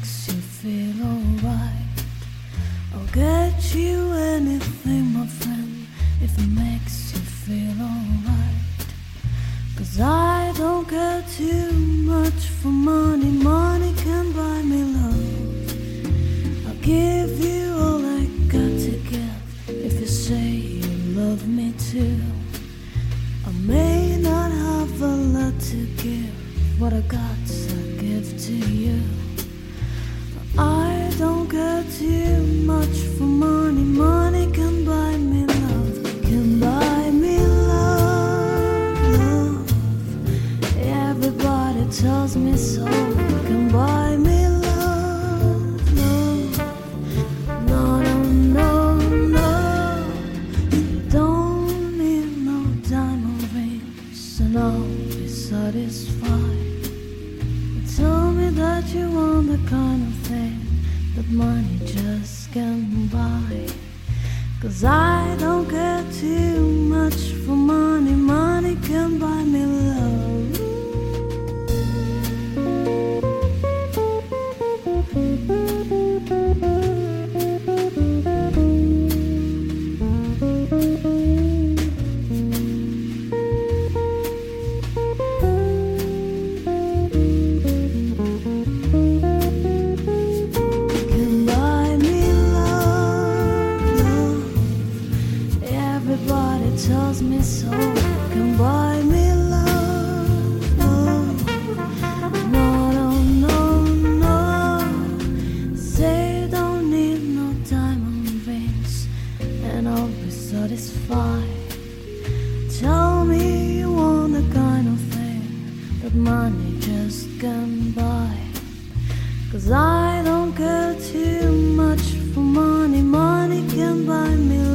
makes you feel alright. I'll get you anything, my friend, if it makes you feel alright. 'Cause I don't care too much for money. Money can buy me love. I'll give you all I got to give if you say you love me too. I may not have a lot to give, what I got I give to you. I don't care too much for money. Money can buy me love, can buy me love, love. Everybody tells me so. Can buy me love, love. No, no, no, no. You don't need no diamond rings, and I'll be satisfied. Tell me that you want the kind of thing that money just can't buy. 'Cause I don't care too much for money. Money can buy me love. Everybody tells me so. Can buy me love, love. No, no, no, no. Say don't need no diamond rings, and I'll be satisfied. Tell me you want the kind of thing that money just can't buy. 'Cause I don't care too much for money. Money can buy me